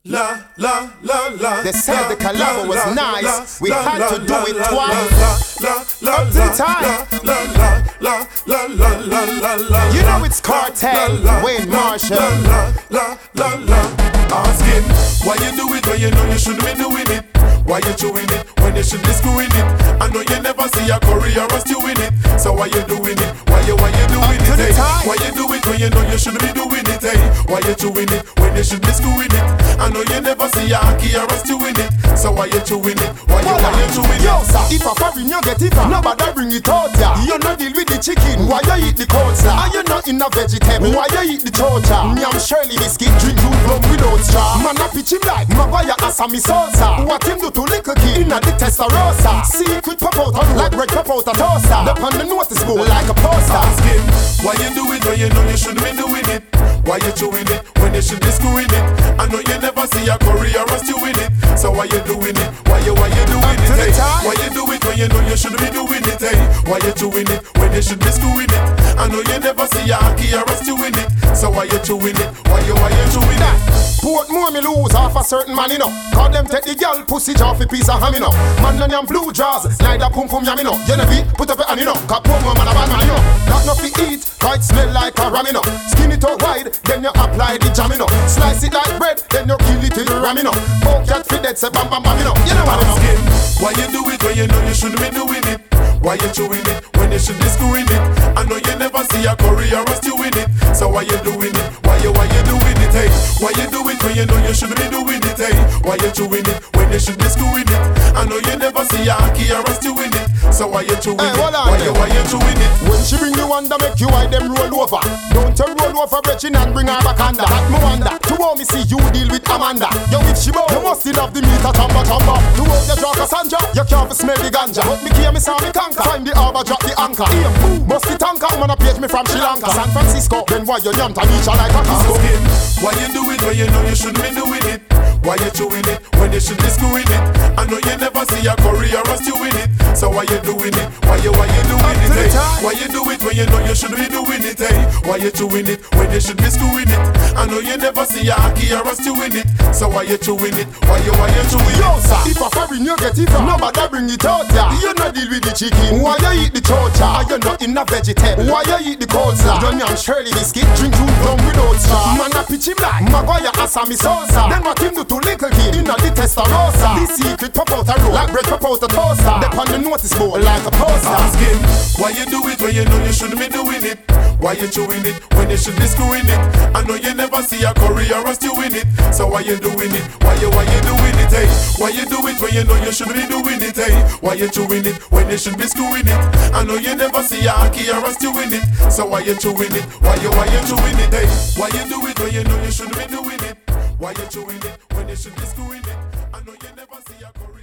La la la la. They said the collab was nice. We had to do it twice. Up to the time. You know it's Cartel, Wayne Marshall. Ask him why you do it when you know you shouldn't be doing it. Why you doing it when you should be screwing it? I know you never see a career or doing it. So why you doing it? Why you doing it? Hey? Why you do it when you know you shouldn't be doing it? Hey? Why you doing it when you should be screwing it? I know you never see a career or doing it. So why you doing it? Why you doing it? Yo, sir, if a foreign you get it, nobody bring it out ya. You not deal with the chicken, why you eat the culture? Are you not in a vegetable? Why you eat the chocha? Me I'm Shirley biscuit, drink two rum without straw. Man I pitch him like Maguire as a me salsa. What him do to little kid inna the Testarossa? Secret pop out like bread pop out a toaster. Up on the notice board like a poster. Ask him why you do it when you know you shouldn't be doing it. Why you doing it when you should be screwing it? I know you never see a career or doing it. So why you doing it? Why you doing it? Hey? Why you do it when you know you shouldn't be doing it? Hey? Why you doing it when you should be screwing it? I know you never see a career or doing it. So why you doing it? Why you doing it? Portmore me lose half a certain man, you know. Cause them take the girl pussy off a piece of ham, you know. Man on them blue jaws, neither pum pum yam, you know. You never put up a hand, you know. Cause Portmore man a bad man, you know. Not enough to eat, cause it smell like a ram, you know. Skin it out wide, then you apply the jam, you know. Slice it like bread, then you kill it till you ram, you know. Poke cat fit dead, say bam bam bam, you know. You know what I mean? Why you do it when you know you shouldn't be doing it? Why you doing it when you should be screwing it? I know you never see a career or doing it. So why you doing it? Why you doing it? Hey? Why you do it when you know you shouldn't be doing it? Hey? Why you doing it when you should be screwing it? I know you never see a career or doing it. So why you doing it? Why you doing it? When she bring you under, make you hide them roll over. Don't you roll over Brechin and bring her back under. That me wonder. To how me see you deal with Amanda. Yo, if she bow, you must still have the meat a chamba. To how you draw Cassandra, you can't smell the ganja. But me care, me saw me conquer. Find the harbor, drop the anchor. Must the tanker, woman a page me from Sri Lanka. San Francisco, then why you yant and each like a disco? Why you do it when you know you shouldn't be doing it? Why you doing it when you should be screwing it? I know you never see a career or doing it. So why you doing it? Why you doing it? Hey? Why you do it when you know you shouldn't be doing it? Hey? Why you doing it when you should be screwing it? I know you never see a career or doing it. So why you doing it? Why you doing it? Yo, sir, if a foreign you get it, nobody bring it out ya. You not deal with the chicken. Why you eat the chocha? Are you not in a vegetable? Why you eat the coleslaw? Johnny and Shirley biscuit, drink two rum without straw. Man a pitch him like Maguire as a me salsa. Then what him do to little kid inna the Testarossa? The secret pop out a roll like bread pop out a toaster. They on the notice board like a poster. Ask him why you do it when you know you shouldn't be doing it. Why you doing it when you should be screwing it? I know you never see a career or doing it. So why you doing it? Why you doing it? Hey? Why you do it when you know you shouldn't be doing it? Hey? Why you doing it when you should be screwing it? I know you never see a career or doing it. So why you doing it? Why you doing it? Hey? Why you do it when you know you shouldn't be doing it? Why you doing it when you should be screwing it? I know you never see a career.